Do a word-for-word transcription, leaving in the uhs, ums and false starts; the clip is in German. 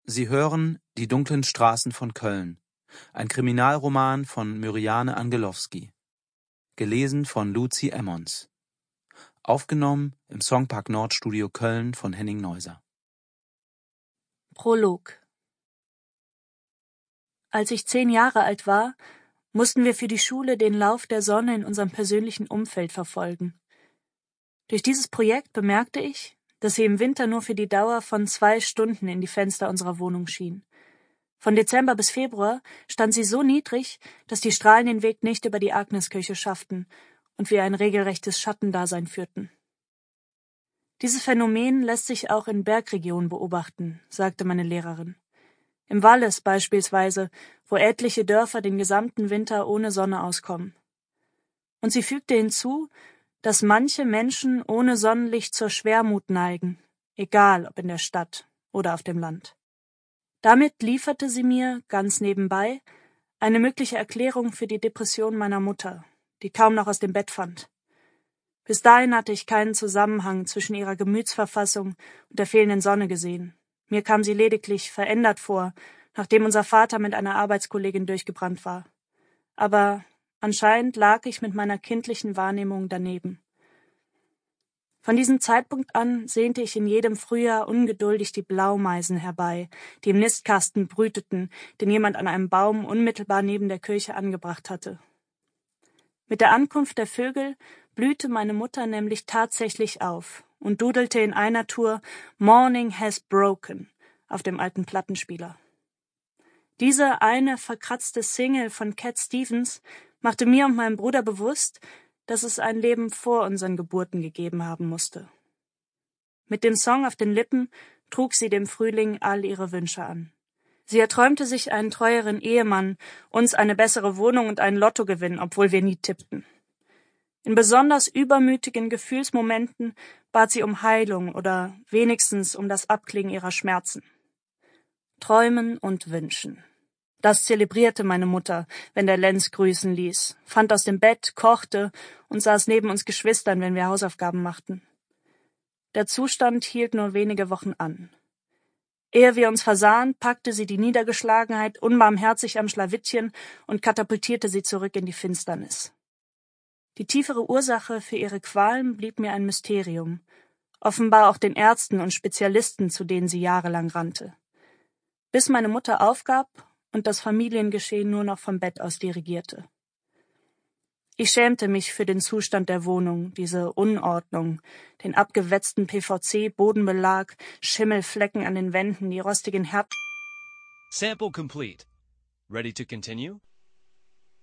Sie hören Die dunklen Straßen von Köln, ein Kriminalroman von Myriane Angelowski, gelesen von Luzi Emmons, aufgenommen im Songpark Nord Studio Köln von Henning Neuser. Prolog. Als ich zehn Jahre alt war, mussten wir für die Schule den Lauf der Sonne in unserem persönlichen Umfeld verfolgen. Durch dieses Projekt bemerkte ich, dass sie im Winter nur für die Dauer von zwei Stunden in die Fenster unserer Wohnung schien. Von Dezember bis Februar stand sie so niedrig, dass die Strahlen den Weg nicht über die Agneskirche schafften und wir ein regelrechtes Schattendasein führten. Dieses Phänomen lässt sich auch in Bergregionen beobachten, sagte meine Lehrerin. Im Wallis beispielsweise, wo etliche Dörfer den gesamten Winter ohne Sonne auskommen. Und sie fügte hinzu, dass manche Menschen ohne Sonnenlicht zur Schwermut neigen, egal ob in der Stadt oder auf dem Land. Damit lieferte sie mir, ganz nebenbei, eine mögliche Erklärung für die Depression meiner Mutter, die kaum noch aus dem Bett fand. Bis dahin hatte ich keinen Zusammenhang zwischen ihrer Gemütsverfassung und der fehlenden Sonne gesehen. Mir kam sie lediglich verändert vor, nachdem unser Vater mit einer Arbeitskollegin durchgebrannt war. Aber anscheinend lag ich mit meiner kindlichen Wahrnehmung daneben. Von diesem Zeitpunkt an sehnte ich in jedem Frühjahr ungeduldig die Blaumeisen herbei, die im Nistkasten brüteten, den jemand an einem Baum unmittelbar neben der Kirche angebracht hatte. Mit der Ankunft der Vögel blühte meine Mutter nämlich tatsächlich auf und dudelte in einer Tour Morning has broken auf dem alten Plattenspieler. Diese eine verkratzte Single von Cat Stevens machte mir und meinem Bruder bewusst, dass es ein Leben vor unseren Geburten gegeben haben musste. Mit dem Song auf den Lippen trug sie dem Frühling all ihre Wünsche an. Sie erträumte sich einen treueren Ehemann, uns eine bessere Wohnung und einen Lottogewinn, obwohl wir nie tippten. In besonders übermütigen Gefühlsmomenten bat sie um Heilung oder wenigstens um das Abklingen ihrer Schmerzen. Träumen und Wünschen. Das zelebrierte meine Mutter, wenn der Lenz grüßen ließ, fand aus dem Bett, kochte und saß neben uns Geschwistern, wenn wir Hausaufgaben machten. Der Zustand hielt nur wenige Wochen an. Ehe wir uns versahen, packte sie die Niedergeschlagenheit unbarmherzig am Schlawittchen und katapultierte sie zurück in die Finsternis. Die tiefere Ursache für ihre Qualen blieb mir ein Mysterium, offenbar auch den Ärzten und Spezialisten, zu denen sie jahrelang rannte. Bis meine Mutter aufgab und das Familiengeschehen nur noch vom Bett aus dirigierte. Ich schämte mich für den Zustand der Wohnung, diese Unordnung, den abgewetzten P V C-Bodenbelag, Schimmelflecken an den Wänden, die rostigen Herd... Sample complete. Ready to continue?